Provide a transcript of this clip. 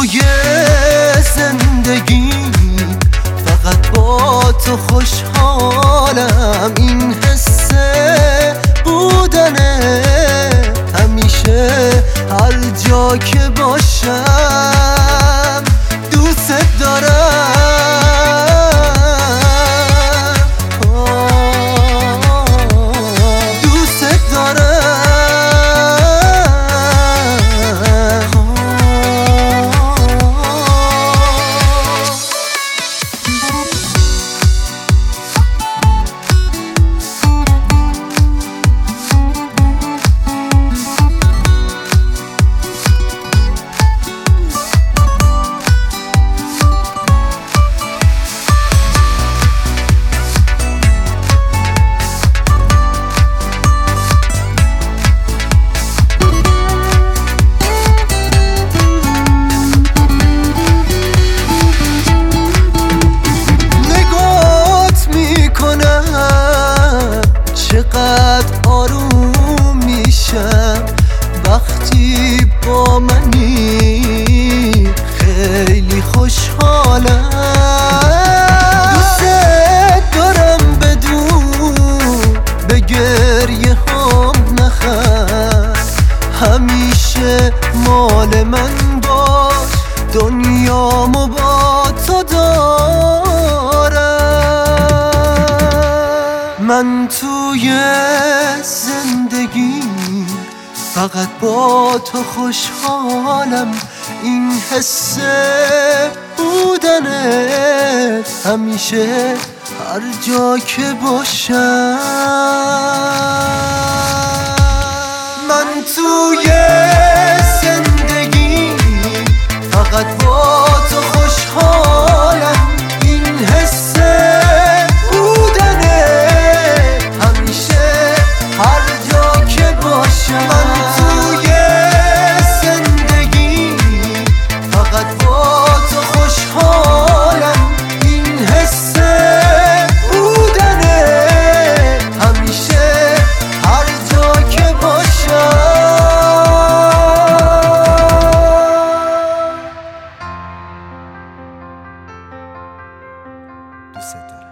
توی زندگی فقط با تو خوشحالم. این حس بودنه همیشه هر جا که باشم. دوست دارم، دوست دارم. چقدر آروم میشم وقتی با منی، خیلی خوشحالم. دوست دارم بدون به گریه هم نخند، همیشه مال من باش، دنیامو با تو دارم. من توی زندگی فقط با تو خوشحالم. این حس بودنت همیشه هر جا که باشم. من توی زندگی فقط با تو خوشحالم. این حس من توی زندگی فقط با تو خوشحالم. این حس بودنه همیشه هر جا که باشم. دوست دارم.